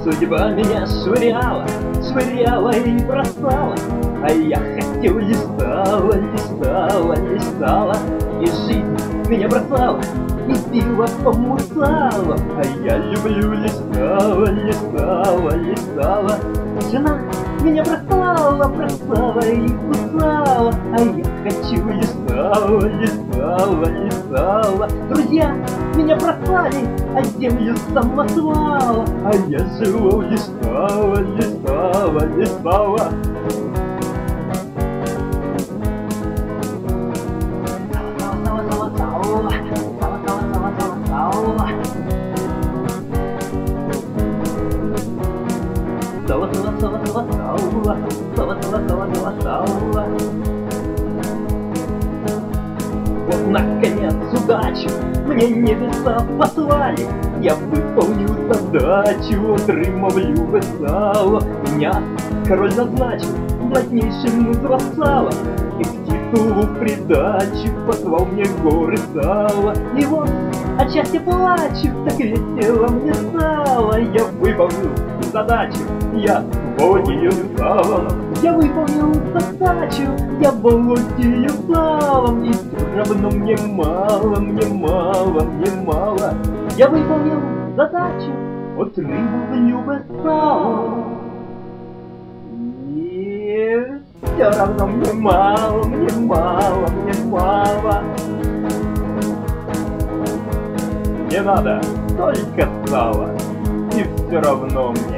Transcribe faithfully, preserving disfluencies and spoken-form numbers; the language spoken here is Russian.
Судьба меня швыряла, швыряла и бросала, а я хотел листала, листала, листала, и жизнь меня бросала, и пиво помусала, а я люблю листала, листала, листала. Жена меня бросала, бросала и кусала, а я хочу листала, листала, листала. Друзья меня бросали, а землю самосвала, а я живу листала, листала, листала. Сала, сала, сала, сала, сала, сала, сала, сала, сала, сала. Вот наконец удачу мне небеса послали, я выполню задачу, отрымовлю весало. Меня король назначил моднейшим из вассалов, и к титулу в придачу послал мне горы сала. И вот отчасти плачу, так весело мне стало. Я выполнил задачу, я владею салом. Я выполнил задачу, я владею салом. И все равно мне мало, мне мало, мне мало. Я выполнил задачу, отрымываю без сала. И все равно мне мало, мне мало, мне мало. Мне надо только сало, и все равно мне